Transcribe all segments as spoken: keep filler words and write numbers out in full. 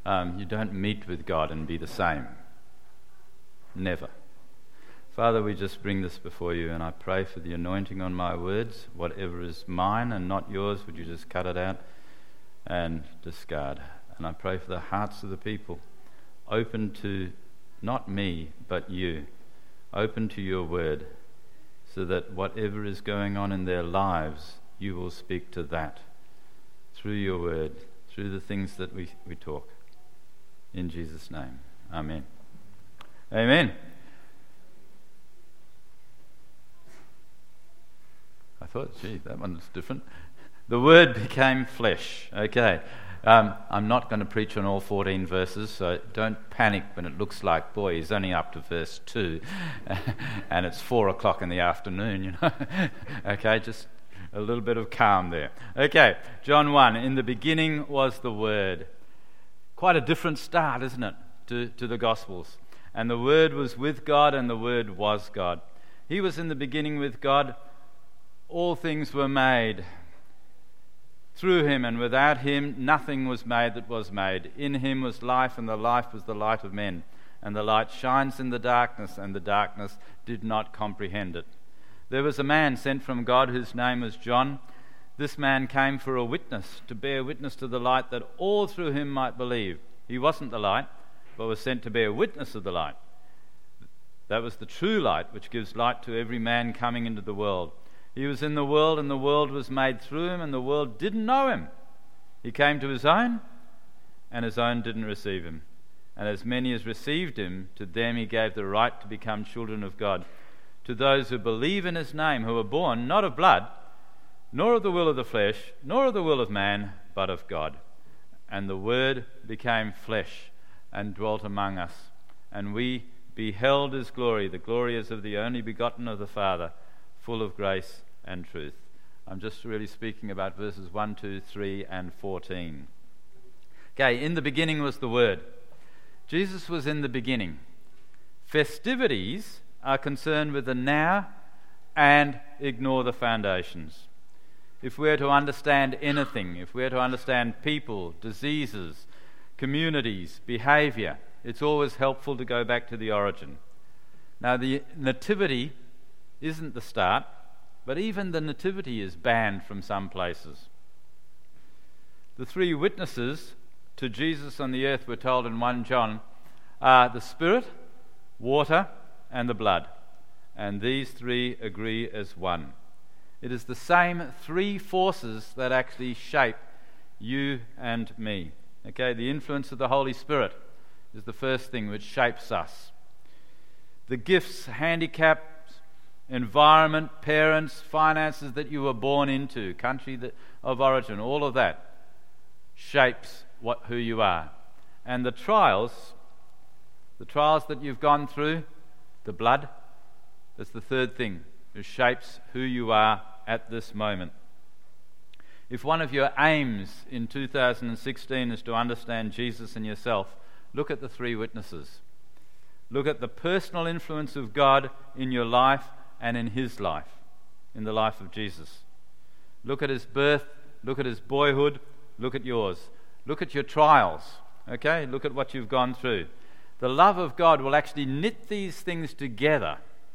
Um, you don't meet with God and be the same. Never. Father, we just bring this before you, and I pray for the anointing on my words. Whatever is mine and not yours, would you just cut it out and discard? And I pray for the hearts of the people, open to not me, but you, open to your word, so that whatever is going on in their lives, you will speak to that through your word, through the things that we, we talk. In Jesus' name, amen. Amen. I thought, gee, that one's different. The Word became flesh. Okay. Um, I'm not going to preach on all fourteen verses, so don't panic when it looks like, boy, he's only up to verse two, and it's four o'clock in the afternoon, you know. Okay, just a little bit of calm there. Okay, John one, in the beginning was the Word. Quite a different start, isn't it, to, to the Gospels. And the Word was with God, and the Word was God. He was in the beginning with God. All things were made through him, and without him nothing was made that was made. In him was life, and the life was the light of men. And the light shines in the darkness, and the darkness did not comprehend it. There was a man sent from God whose name was John. This man came for a witness, to bear witness to the light, that all through him might believe. He wasn't the light, but was sent to bear witness of the light. That was the true light, which gives light to every man coming into the world. He was in the world, and the world was made through him, and the world didn't know him. He came to his own, and his own didn't receive him. And as many as received him, to them he gave the right to become children of God, to those who believe in his name, who were born not of blood, nor of the will of the flesh, nor of the will of man, but of God. And the Word became flesh and dwelt among us, and we beheld his glory. The glory is of the only begotten of the Father, full of grace and truth. I'm just really speaking about verses one, two, three, and fourteen. Okay, in the beginning was the Word. Jesus was in the beginning. Festivities are concerned with the now and ignore the foundations. If we're to understand anything, if we're to understand people, diseases, communities, behavior, it's always helpful to go back to the origin. Now, the nativity isn't the start, but even the nativity is banned from some places. The three witnesses to Jesus on the earth, we're told in First John, are the Spirit, water, and the blood. And these three agree as one. It is the same three forces that actually shape you and me. Okay, the influence of the Holy Spirit is the first thing which shapes us. The gifts, handicaps, environment, parents, finances that you were born into, country that, of origin, all of that shapes what who you are. And the trials, the trials that you've gone through, the blood, that's the third thing. It shapes who you are at this moment. If one of your aims in two thousand sixteen is to understand Jesus and yourself, look at the three witnesses. Look at the personal influence of God in your life and in his life, in the life of Jesus. Look at his birth, look at his boyhood, look at yours. Look at your trials, okay? Look at what you've gone through. The love of God will actually knit these things together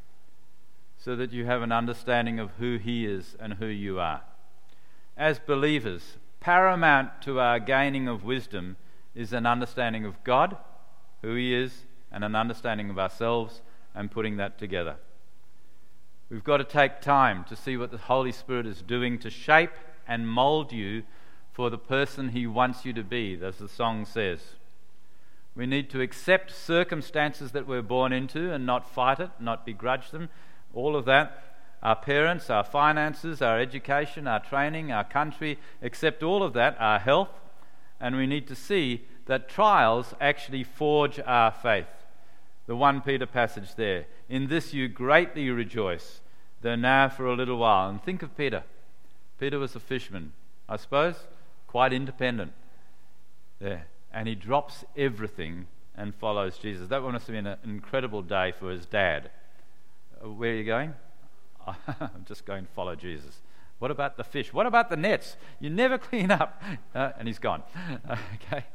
so that you have an understanding of who he is and who you are. As believers, paramount to our gaining of wisdom is an understanding of God, who he is, and an understanding of ourselves, and putting that together. We've got to take time to see what the Holy Spirit is doing to shape and mold you for the person he wants you to be, as the song says. We need to accept circumstances that we're born into and not fight it, not begrudge them, all of that. Our parents, our finances, our education, our training, our country, accept all of that, our health, and we need to see that trials actually forge our faith. The First Peter passage there, in this you greatly rejoice, though now for a little while. And think of Peter. Peter was a fisherman, I suppose, quite independent there. And he drops everything and follows Jesus. That must have been an incredible day for his dad. Uh, where are you going? I'm just going to follow Jesus. What about the fish? What about the nets? You never clean up. Uh, and he's gone. Uh, okay.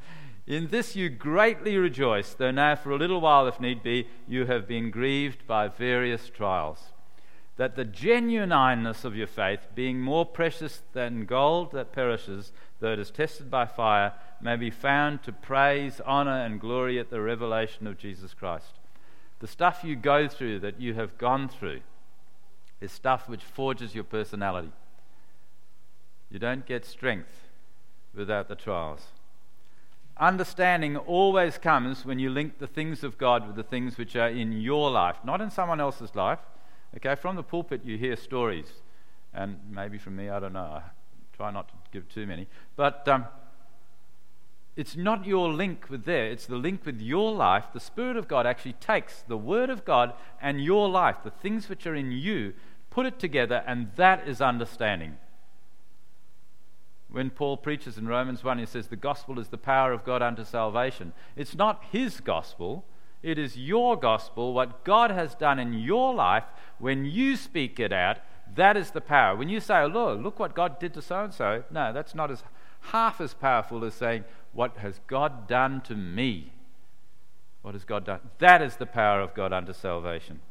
In this you greatly rejoice, though now for a little while, if need be, you have been grieved by various trials, that the genuineness of your faith, being more precious than gold that perishes, though it is tested by fire, may be found to praise, honor, and glory at the revelation of Jesus Christ. The stuff you go through, that you have gone through, is stuff which forges your personality. You don't get strength without the trials. Understanding always comes when you link the things of God with the things which are in your life, not in someone else's life. Okay, from the pulpit you hear stories, and maybe from me, I don't know. I try not to give too many. But um, it's not your link with there, it's the link with your life. The Spirit of God actually takes the Word of God and your life, the things which are in you, put it together, and that is understanding. When Paul preaches in Romans one, he says the gospel is the power of God unto salvation. It's not his gospel, it is your gospel, what God has done in your life. When you speak it out, that is the power. When you say, oh Lord, look what God did to so-and-so, no, that's not as half as powerful as saying, what has God done to me? What has God done? That is the power of God unto salvation.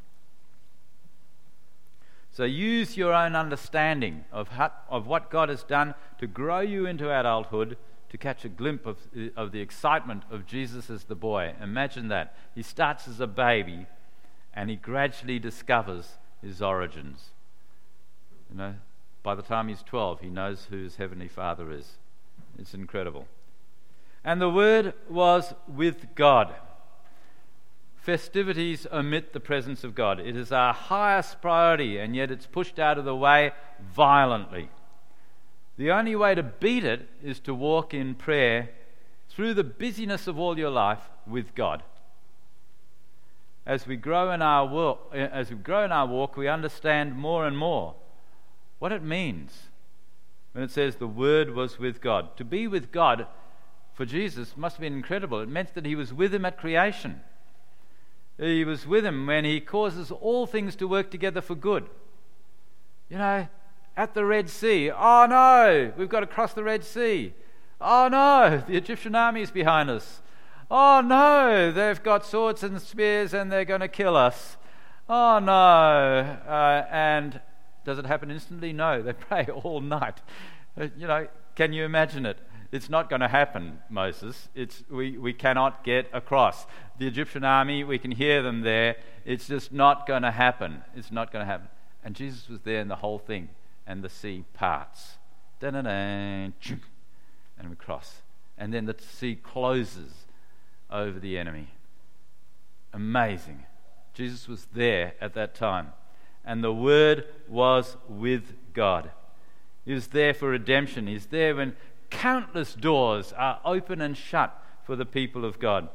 So use your own understanding of how, of what God has done to grow you into adulthood, to catch a glimpse of, of the excitement of Jesus as the boy. Imagine that. He starts as a baby and he gradually discovers his origins. You know, by the time he's twelve, he knows who his heavenly Father is. It's incredible. And the Word was with God. Festivities omit the presence of God. It is our highest priority, and yet it's pushed out of the way violently. The only way to beat it is to walk in prayer through the busyness of all your life with God. As we grow in our walk, as we grow in our walk, we understand more and more what it means when it says the Word was with God. To be with God for Jesus must have been incredible. It meant that he was with him at creation. He was with him when he causes all things to work together for good. You know, at the Red Sea, oh no, we've got to cross the Red Sea. Oh no, the Egyptian army is behind us. Oh no, they've got swords and spears and they're going to kill us. Oh no. Uh, and does it happen instantly? No, they pray all night. Uh, you know, can you imagine it? It's not going to happen, Moses. It's we, we cannot get across. The Egyptian army, we can hear them there. It's just not going to happen. It's not going to happen. And Jesus was there in the whole thing, and the sea parts. Da-da-da, and we cross. And then the sea closes over the enemy. Amazing. Jesus was there at that time. And the Word was with God. He was there for redemption. He's there when countless doors are open and shut for the people of God.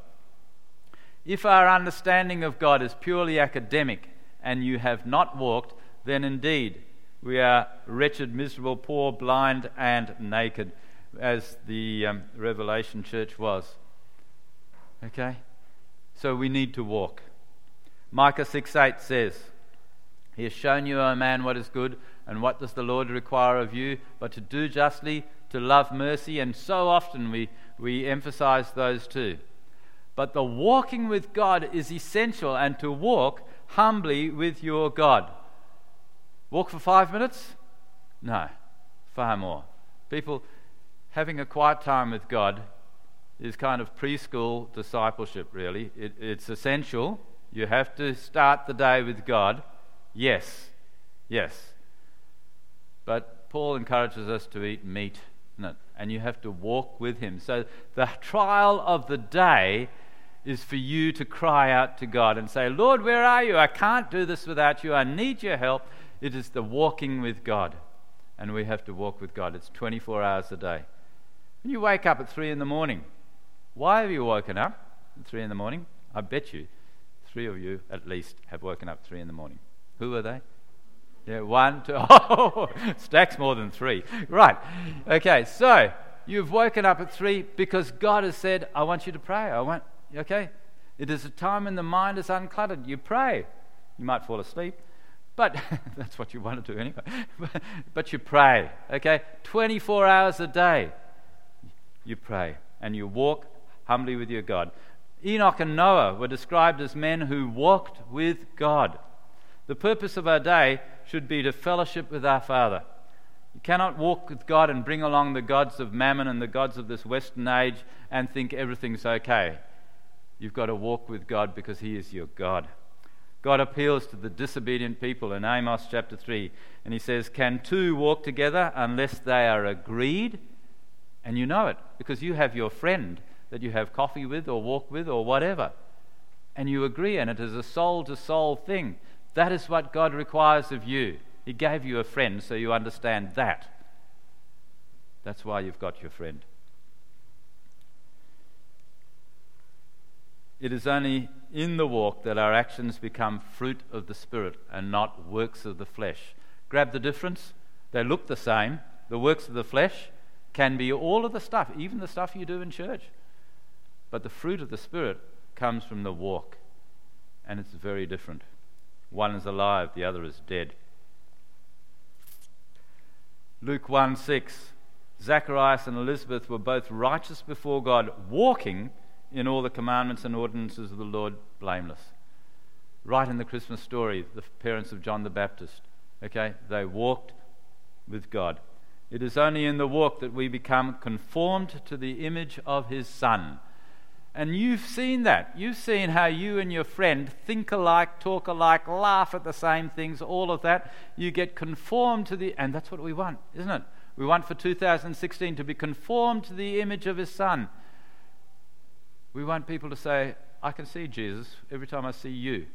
If our understanding of God is purely academic and you have not walked, then indeed we are wretched, miserable, poor, blind, and naked, as the um, Revelation church was. Okay? So we need to walk. Micah six eight says, He has shown you, O man, what is good, and what does the Lord require of you, but to do justly, to love mercy, and so often we, we emphasize those two. But the walking with God is essential, and to walk humbly with your God. Walk for five minutes? No, far more. People having a quiet time with God is kind of preschool discipleship, really. It, it's essential. You have to start the day with God. Yes, yes. But Paul encourages us to eat meat, and you have to walk with him. So the trial of the day is for you to cry out to God and say, Lord, where are you? I can't do this without you. I need your help. It is the walking with God, and we have to walk with God. It's twenty-four hours a day. When you wake up at three in the morning, why have you woken up at three in the morning? I bet you three of you at least have woken up at three in the morning. Who are they? Yeah, one, two, oh, stacks more than three. Right. Okay, so you've woken up at three because God has said, I want you to pray. I want, okay? It is a time when the mind is uncluttered. You pray. You might fall asleep, but that's what you want to do anyway. But you pray, okay? twenty-four hours a day, you pray. And you walk humbly with your God. Enoch and Noah were described as men who walked with God. The purpose of our day should be to fellowship with our Father. You cannot walk with God and bring along the gods of mammon and the gods of this Western age and think everything's okay. You've got to walk with God because He is your God. God appeals to the disobedient people in Amos chapter three, and He says, "Can two walk together unless they are agreed?" And you know it because you have your friend that you have coffee with or walk with or whatever, and you agree, and it is a soul-to-soul thing. That is what God requires of you. He gave you a friend so you understand that. That's why you've got your friend. It is only in the walk that our actions become fruit of the Spirit and not works of the flesh. Grab the difference. They look the same. The works of the flesh can be all of the stuff, even the stuff you do in church. But the fruit of the Spirit comes from the walk, and it's very different. One is alive, the other is dead. Luke one six, Zacharias and Elizabeth were both righteous before God, walking in all the commandments and ordinances of the Lord blameless. Right in the Christmas story, the parents of John the Baptist, okay, they walked with God. It is only in the walk that we become conformed to the image of His Son. And you've seen that. You've seen how you and your friend think alike, talk alike, laugh at the same things, all of that. You get conformed to the, and that's what we want, isn't it? We want for two thousand sixteen to be conformed to the image of His Son. We want people to say, "I can see Jesus every time I see you."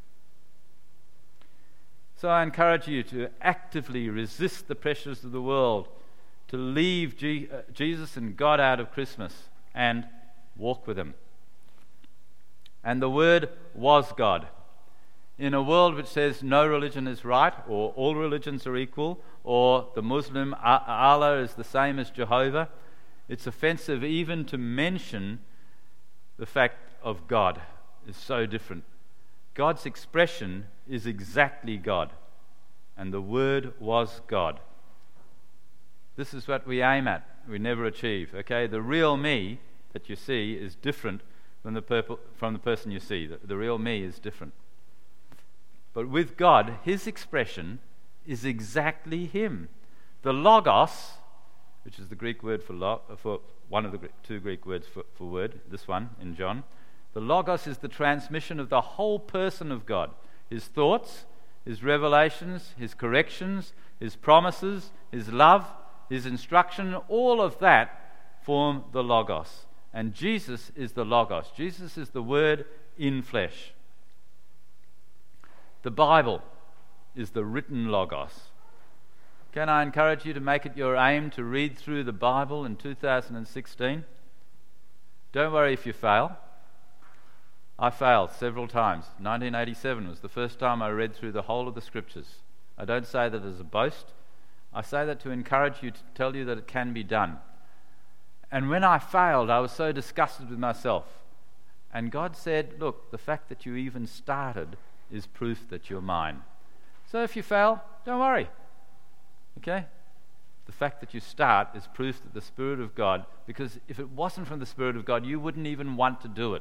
So I encourage you to actively resist the pressures of the world, to leave G- uh, Jesus and God out of Christmas and walk with Him. And the Word was God. In a world which says no religion is right, or all religions are equal, or the Muslim Allah is the same as Jehovah, it's offensive even to mention the fact of God is so different. God's expression is exactly God, and the Word was God. This is what we aim at, we never achieve. Okay, the real me that you see is different from the, purple, from the person you see. The, the real me is different. But with God, His expression is exactly Him. The Logos, which is the Greek word for, lo, for one of the two Greek words for, for word, this one in John. The Logos is the transmission of the whole person of God. His thoughts, His revelations, His corrections, His promises, His love, His instruction, all of that form the Logos. And Jesus is the Logos. Jesus is the Word in flesh. The Bible is the written Logos. Can I encourage you to make it your aim to read through the Bible in two thousand sixteen? Don't worry if you fail. I failed several times. nineteen eighty-seven was the first time I read through the whole of the Scriptures. I don't say that as a boast. I say that to encourage you, to tell you that it can be done. And when I failed, I was so disgusted with myself. And God said, "Look, the fact that you even started is proof that you're mine. So if you fail, don't worry. Okay? The fact that you start is proof that the Spirit of God, because if it wasn't from the Spirit of God, you wouldn't even want to do it.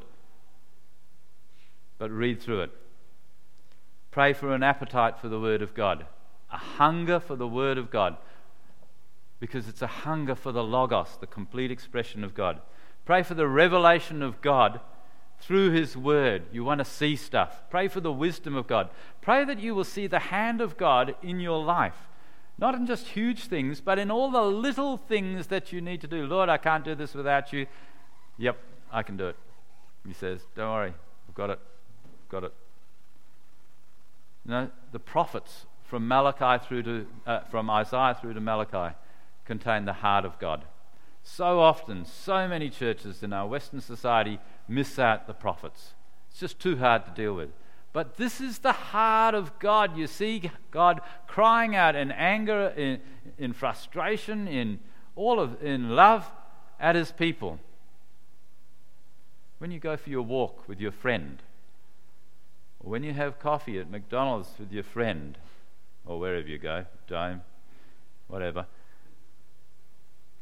But read through it. Pray for an appetite for the Word of God, a hunger for the Word of God, because it's a hunger for the Logos, the complete expression of God. Pray for the revelation of God through His Word. You want to see stuff. Pray for the wisdom of God. Pray that you will see the hand of God in your life. Not in just huge things, but in all the little things that you need to do. Lord, I can't do this without you. Yep, I can do it. He says, don't worry, I've got it. I've got it. You know, the prophets from Malachi through to, uh, from Isaiah through to Malachi contain the heart of God. So often, so many churches in our Western society miss out the prophets. It's just too hard to deal with. But this is the heart of God. You see God crying out in anger, in, in frustration, in all of in love at His people. When you go for your walk with your friend, or when you have coffee at McDonald's with your friend, or wherever you go, Dome, whatever.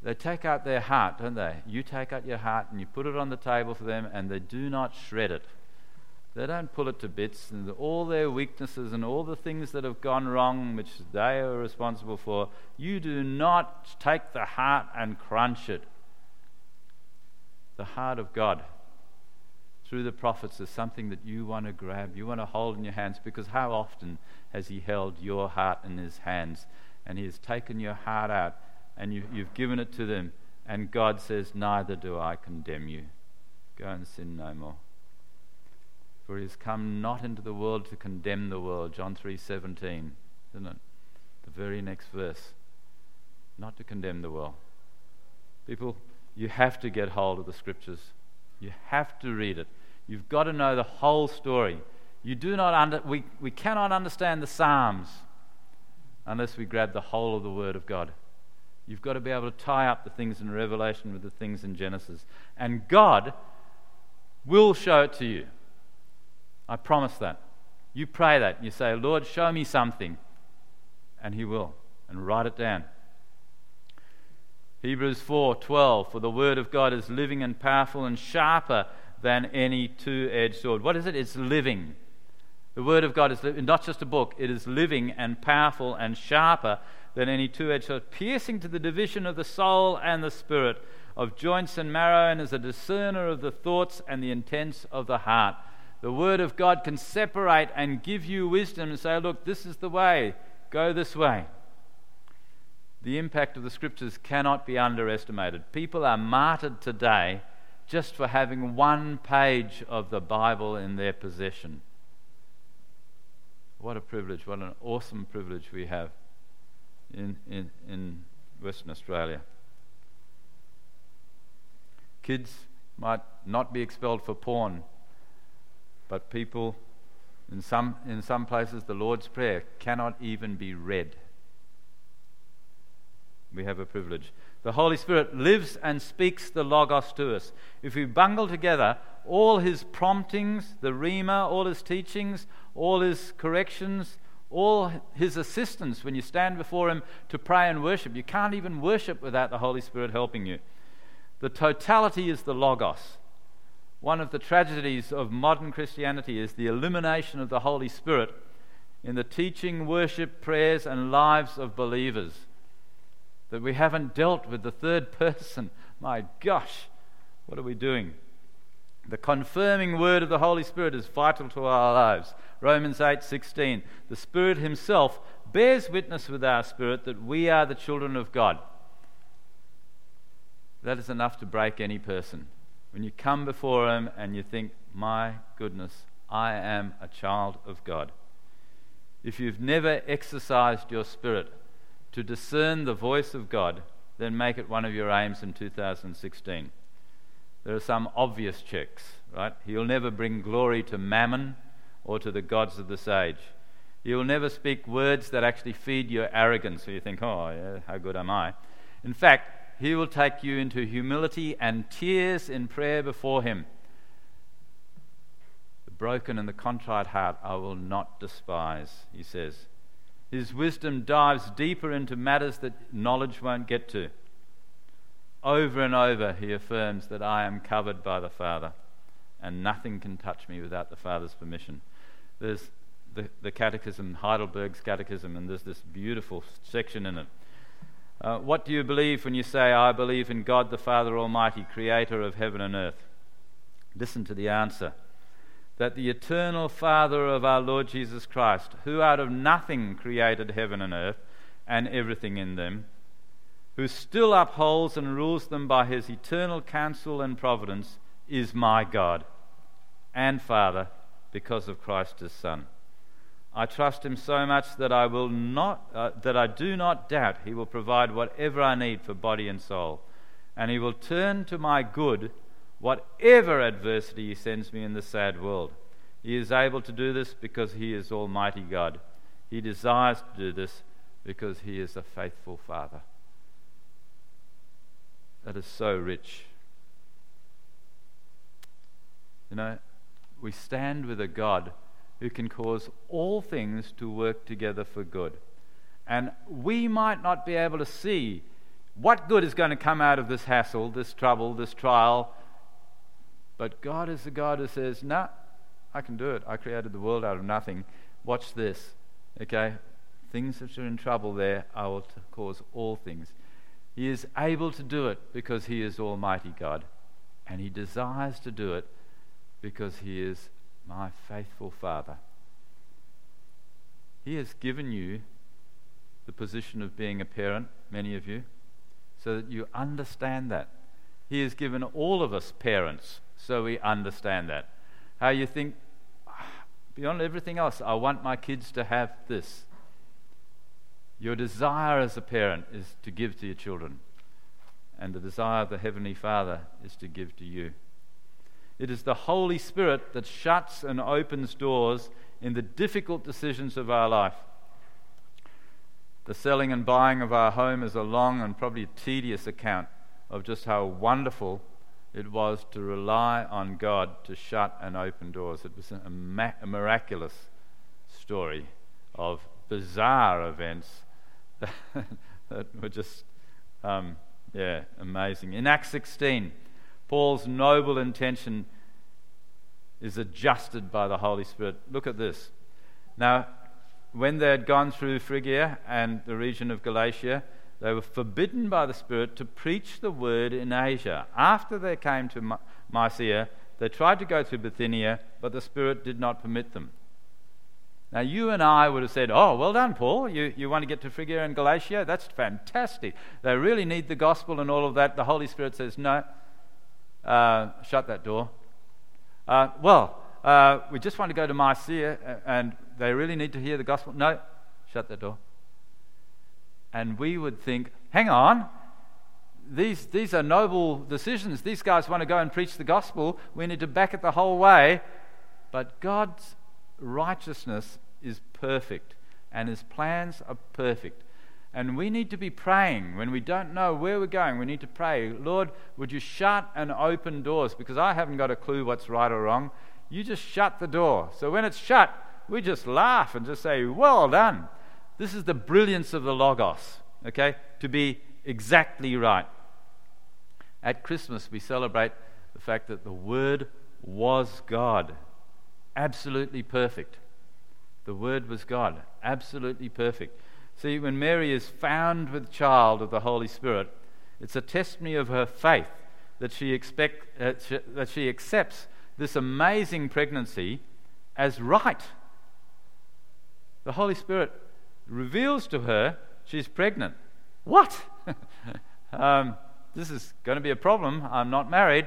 they take out their heart, don't they? You take out your heart and you put it on the table for them, and they do not shred it. They don't pull it to bits, and all their weaknesses and all the things that have gone wrong, which they are responsible for, you do not take the heart and crunch it. The heart of God, through the prophets, is something that you want to grab, you want to hold in your hands, because how often has he held your heart in his hands, and he has taken your heart out, and you, you've given it to them, and God says, neither do I condemn you. Go and sin no more. For he has come not into the world to condemn the world, John three seventeen, isn't it? The very next verse. Not to condemn the world. People, you have to get hold of the scriptures. You have to read it. You've got to know the whole story. You do not under, we, we cannot understand the Psalms unless we grab the whole of the Word of God. You've got to be able to tie up the things in Revelation with the things in Genesis. And God will show it to you. I promise that. You pray that. You say, Lord, show me something. And he will. And write it down. Hebrews four twelve, for the word of God is living and powerful and sharper than any two-edged sword. What is it? It's living. The word of God is li- not just a book. It is living and powerful and sharper than any two-edged sword, piercing to the division of the soul and the spirit, of joints and marrow, and is a discerner of the thoughts and the intents of the heart. The Word of God can separate and give you wisdom and say, look, this is the way, go this way. The impact of the Scriptures cannot be underestimated. People are martyred today just for having one page of the Bible in their possession. What a privilege, what an awesome privilege we have in, in, in Western Australia. Kids might not be expelled for porn, but people, in some in some places, the Lord's Prayer cannot even be read. We have a privilege. The Holy Spirit lives and speaks the Logos to us. If we bungle together all his promptings, the Rhema, all his teachings, all his corrections, all his assistance when you stand before him to pray and worship, you can't even worship without the Holy Spirit helping you. The totality is the Logos. One of the tragedies of modern Christianity is the elimination of the Holy Spirit in the teaching, worship, prayers, and lives of believers. That we haven't dealt with the third person. My gosh, what are we doing? The confirming word of the Holy Spirit is vital to our lives. Romans eight sixteen. The Spirit himself bears witness with our spirit that we are the children of God. That is enough to break any person. When you come before him and you think, my goodness, I am a child of God. If you've never exercised your spirit to discern the voice of God, then make it one of your aims in two thousand sixteen. There are some obvious checks, right? He'll never bring glory to mammon or to the gods of this age. He'll never speak words that actually feed your arrogance, so you think, oh, yeah, how good am I? In fact, he will take you into humility and tears in prayer before him. The broken and the contrite heart I will not despise, he says. His wisdom dives deeper into matters that knowledge won't get to. Over and over he affirms that I am covered by the Father and nothing can touch me without the Father's permission. There's the, the Catechism, Heidelberg's Catechism, and there's this beautiful section in it. Uh, what do you believe when you say, I believe in God the Father Almighty, creator of heaven and earth? Listen to the answer. That the eternal Father of our Lord Jesus Christ, who out of nothing created heaven and earth and everything in them, who still upholds and rules them by his eternal counsel and providence, is my God and Father because of Christ his Son. I trust him so much that I will not, uh, that I do not doubt he will provide whatever I need for body and soul, and he will turn to my good whatever adversity he sends me in the sad world. He is able to do this because he is Almighty God. He desires to do this because he is a faithful Father. That is so rich. You know, we stand with a God who can cause all things to work together for good. And we might not be able to see What good is going to come out of this hassle, this trouble, this trial? But God is the God who says, no, I can do it. I created the world out of nothing. Watch this, okay? Things that are in trouble there, I will t- cause all things. He is able to do it because he is Almighty God. And he desires to do it because he is my faithful Father. He has given you the position of being a parent, many of you, so that you understand that. He has given all of us parents so we understand that. How you think, beyond everything else, I want my kids to have this. Your desire as a parent is to give to your children, and the desire of the Heavenly Father is to give to you. It is the Holy Spirit that shuts and opens doors in the difficult decisions of our life. The selling and buying of our home is a long and probably tedious account of just how wonderful it was to rely on God to shut and open doors. It was a, ma- a miraculous story of bizarre events that, that were just, um, yeah, amazing. In Acts sixteen, Paul's noble intention is adjusted by the Holy Spirit. Look at this. Now, when they had gone through Phrygia and the region of Galatia, they were forbidden by the Spirit to preach the word in Asia. After they came to My- Mysia, they tried to go through Bithynia, but the Spirit did not permit them. Now, you and I would have said, oh, well done, Paul. You, you want to get to Phrygia and Galatia? That's fantastic. They really need the gospel and all of that. The Holy Spirit says, no, uh, shut that door. Uh, well, uh, we just want to go to Mysia, and they really need to hear the gospel. No, shut that door. And we would think, hang on, these these are noble decisions. These guys want to go and preach the gospel. We need to back it the whole way. But God's righteousness is perfect, and his plans are perfect. And we need to be praying when we don't know where we're going. We need to pray, Lord, would you shut and open doors? Because I haven't got a clue what's right or wrong. You just shut the door. So when it's shut, we just laugh and just say, well done. This is the brilliance of the Logos, okay? To be exactly right. At Christmas, we celebrate the fact that the Word was God, absolutely perfect. The Word was God, absolutely perfect. See, when Mary is found with child of the Holy Spirit, it's a testimony of her faith that she expect uh, sh- that she accepts this amazing pregnancy as right. The Holy Spirit reveals to her she's pregnant. What? um, this is going to be a problem. I'm not married.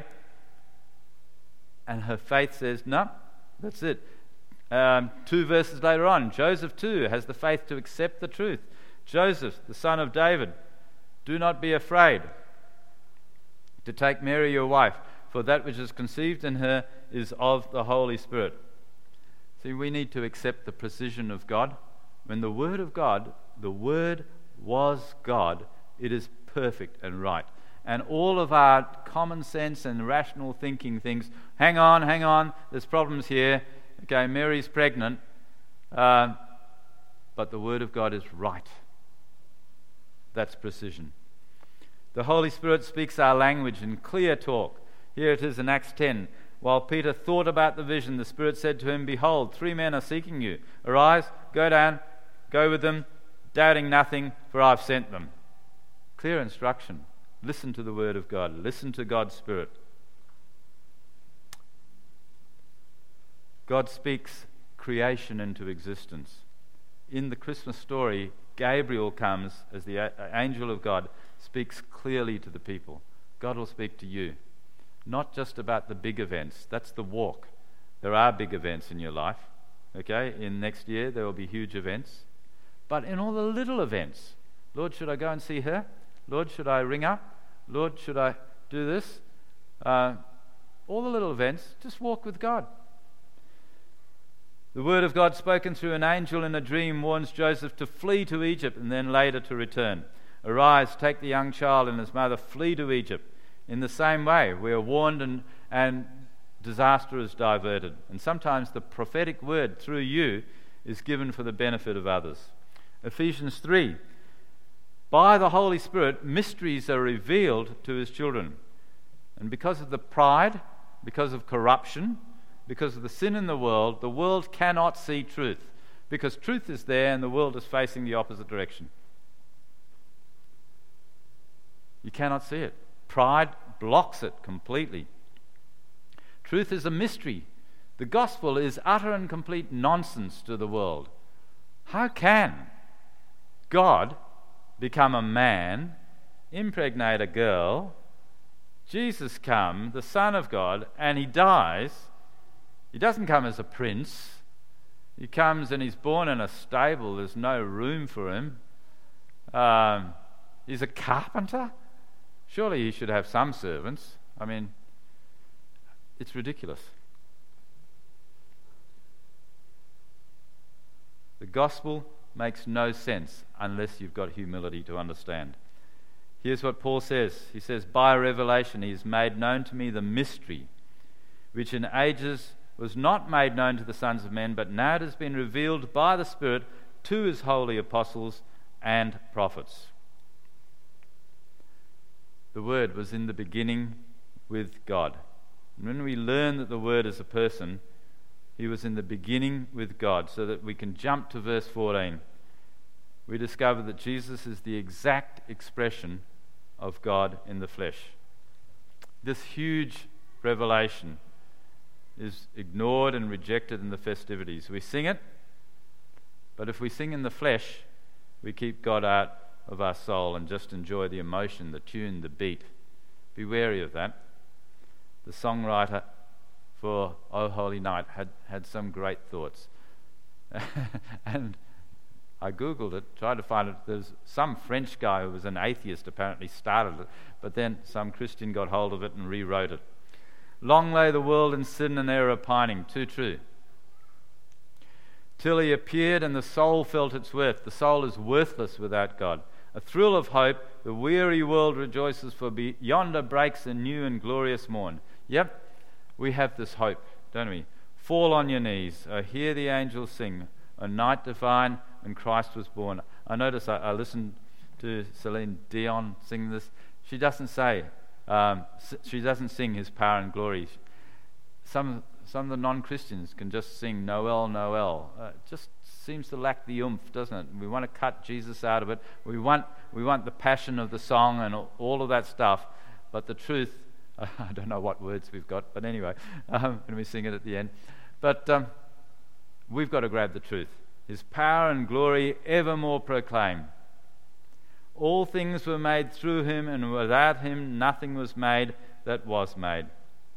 And her faith says, no, that's it. Um, two verses later on, Joseph too has the faith to accept the truth. Joseph, the son of David, do not be afraid to take Mary your wife, for that which is conceived in her is of the Holy Spirit. See, we need to accept the precision of God. When the Word of God, the Word was God, it is perfect and right. And all of our common sense and rational thinking things, hang on, hang on, there's problems here. Okay, Mary's pregnant, uh, but the Word of God is right. That's precision. The Holy Spirit speaks our language in clear talk. Here it is in Acts ten. While Peter thought about the vision, the Spirit said to him, behold, three men are seeking you. Arise, go down, go with them, doubting nothing, for I've sent them. Clear instruction. Listen to the Word of God. Listen to God's Spirit. God speaks creation into existence. In the Christmas story, Gabriel comes as the a- angel of God, speaks clearly to the people. God will speak to you. Not just about the big events. That's the walk. There are big events in your life. Okay? In next year, there will be huge events. But in all the little events, Lord, should I go and see her? Lord, should I ring up? Lord, should I do this? Uh, all the little events, just walk with God. The word of God spoken through an angel in a dream warns Joseph to flee to Egypt and then later to return. Arise, take the young child and his mother, flee to Egypt. In the same way, we are warned and, and disaster is diverted. And sometimes the prophetic word through you is given for the benefit of others. Ephesians three By the Holy Spirit, mysteries are revealed to his children. And because of the pride, because of corruption, because of the sin in the world, the world cannot see truth. Because truth is there and the world is facing the opposite direction. You cannot see it. Pride blocks it completely. Truth is a mystery. The gospel is utter and complete nonsense to the world. How can God become a man, impregnate a girl, Jesus come, the Son of God, and he dies? He doesn't come as a prince. He comes and he's born in a stable. There's no room for him. Um, he's a carpenter. Surely he should have some servants. I mean, it's ridiculous. The gospel makes no sense unless you've got humility to understand. Here's what Paul says. He says, by revelation he has made known to me the mystery, which in ages was not made known to the sons of men, but now it has been revealed by the Spirit to his holy apostles and prophets. The Word was in the beginning with God. And when we learn that the Word is a person, he was in the beginning with God, so that we can jump to verse fourteen. We discover that Jesus is the exact expression of God in the flesh. This huge revelation is ignored and rejected in the festivities. We sing it, but if we sing in the flesh, we keep God out of our soul and just enjoy the emotion, the tune, the beat. Be wary of that. The songwriter for O Holy Night had, had some great thoughts. And I googled it, tried to find it. There's some French guy who was an atheist apparently started it, but then some Christian got hold of it and rewrote it. Long lay the world in sin and error pining, too true. Till he appeared and the soul felt its worth. The soul is worthless without God. A thrill of hope, the weary world rejoices, for be- yonder breaks a new and glorious morn. Yep, we have this hope, don't we? Fall on your knees, oh, hear the angels sing, a night divine when Christ was born. I notice I, I listened to Celine Dion sing this. She doesn't say, um, she doesn't sing his power and glory. Some some of the non-Christians can just sing Noel, Noel. Uh, it just seems to lack the oomph, doesn't it? We want to cut Jesus out of it. We want we want the passion of the song and all, all of that stuff, but the truth, uh, I don't know what words we've got, but anyway, um, when we sing it at the end. But um, we've got to grab the truth. His power and glory evermore proclaim. All things were made through him, and without him nothing was made that was made.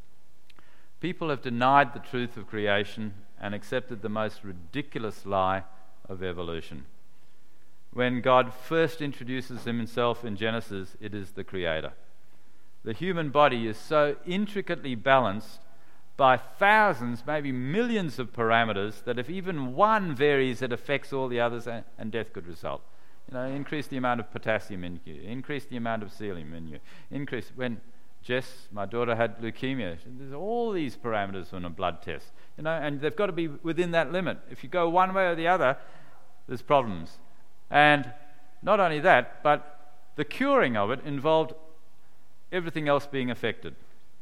People have denied the truth of creation and accepted the most ridiculous lie of evolution. When God first introduces himself in Genesis, it is the Creator. The human body is so intricately balanced by thousands, maybe millions of parameters, that if even one varies, it affects all the others, and death could result. You know, increase the amount of potassium in you, increase the amount of cesium in you, increase when Jess, my daughter, had leukemia. There's all these parameters on a blood test, you know, and they've got to be within that limit. If you go one way or the other, there's problems. And not only that, but the curing of it involved everything else being affected.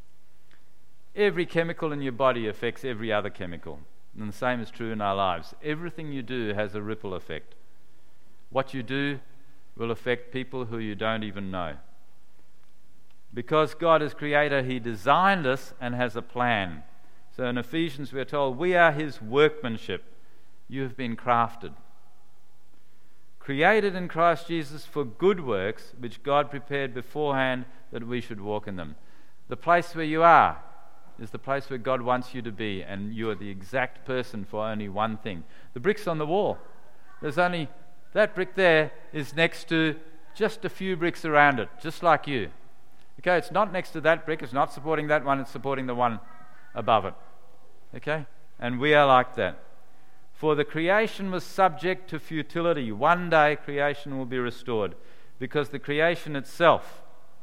Every chemical in your body affects every other chemical, and the same is true in our lives. Everything you do has a ripple effect. What you do will affect people who you don't even know. Because God is creator, he designed us and has a plan. So in Ephesians we are told, we are his workmanship. You have been crafted. Created in Christ Jesus for good works, which God prepared beforehand that we should walk in them. The place where you are is the place where God wants you to be, and you are the exact person for only one thing. The bricks on the wall. There's only, that brick there is next to just a few bricks around it, just like you. Okay, it's not next to that brick, it's not supporting that one, it's supporting the one above it. Okay? And we are like that. For the creation was subject to futility. One day creation will be restored, because the creation itself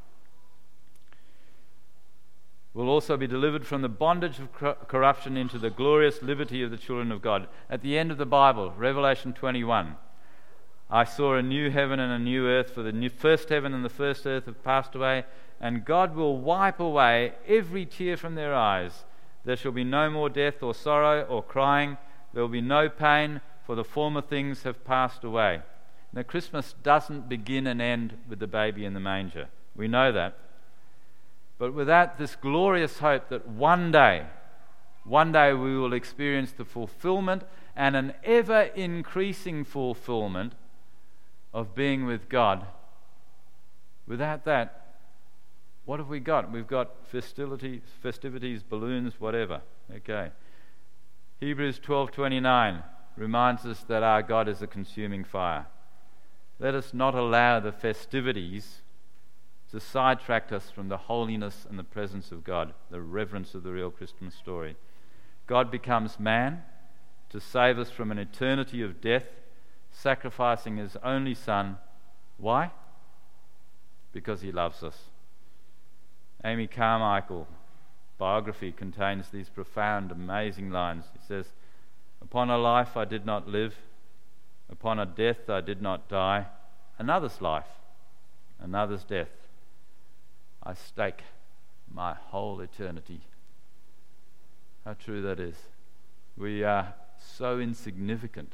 will also be delivered from the bondage of corruption into the glorious liberty of the children of God. At the end of the Bible, Revelation twenty-one, I saw a new heaven and a new earth, for the new first heaven and the first earth have passed away, and God will wipe away every tear from their eyes. There shall be no more death or sorrow or crying. There will be no pain, for the former things have passed away. Now, Christmas doesn't begin and end with the baby in the manger. We know that. But with that, this glorious hope that one day, one day we will experience the fulfillment and an ever-increasing fulfillment of being with God. Without that, what have we got? We've got festivities, festivities, balloons, whatever. Okay. Hebrews twelve twenty-nine reminds us that our God is a consuming fire. Let us not allow the festivities to sidetrack us from the holiness and the presence of God, the reverence of the real Christian story. God becomes man to save us from an eternity of death, sacrificing his only Son. Why? Because he loves us. Amy Carmichael biography contains these profound, amazing lines. He says, "Upon a life I did not live, upon a death I did not die, another's life, another's death. I stake my whole eternity." How true that is. We are so insignificant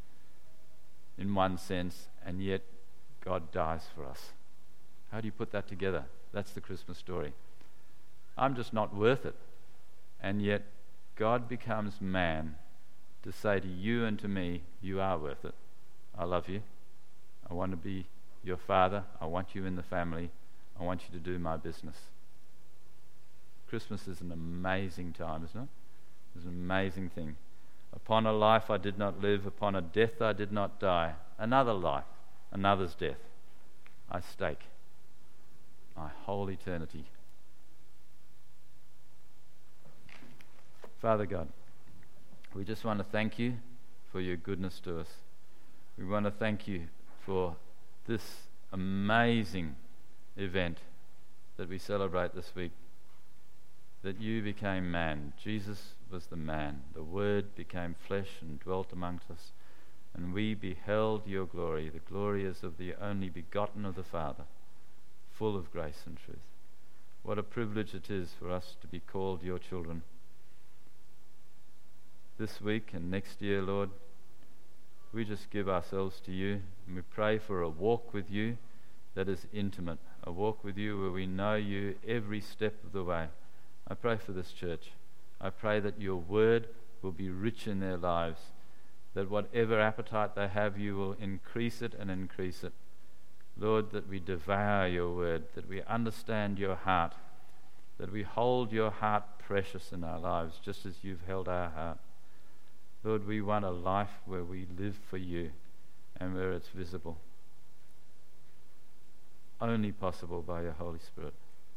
in one sense, and yet God dies for us. How do you put that together? That's the Christmas story. I'm just not worth it, and yet God becomes man to say to you and to me, you are worth it. I love you. I want to be your father. I want you in the family. I want you to do my business. Christmas is an amazing time, isn't it? It's an amazing thing. Upon a life I did not live, upon a death I did not die. Another life, another's death. I stake my whole eternity. Father God, we just want to thank you for your goodness to us. We want to thank you for this amazing event that we celebrate this week, that you became man. Jesus was the man. The Word became flesh and dwelt amongst us, and we beheld your glory. The glory is of the only begotten of the Father, full of grace and truth. What a privilege it is for us to be called your children. This week and next year, Lord, we just give ourselves to you, and we pray for a walk with you that is intimate, a walk with you where we know you every step of the way. I pray for this church. I pray that your word will be rich in their lives, that whatever appetite they have, you will increase it and increase it. Lord, that we devour your word, that we understand your heart, that we hold your heart precious in our lives, just as you've held our heart. Lord, we want a life where we live for you and where it's visible. Only possible by your Holy Spirit.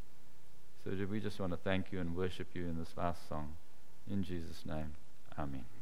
So we just want to thank you and worship you in this last song. In Jesus' name, amen.